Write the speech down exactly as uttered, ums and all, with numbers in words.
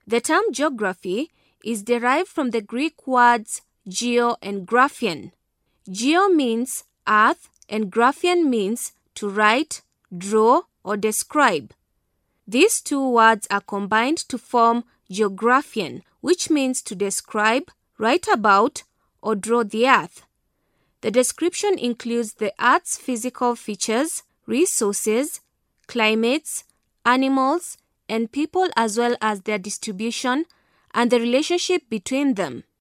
The term geography is derived from the Greek words geo and graphein. Geo means earth and graphein means to write, draw, or describe. These two words are combined to form geographein, which means to describe, write about, or draw the earth. The description includes the earth's physical features, resources, climates, animals, and people, as well as their distribution and the relationship between them.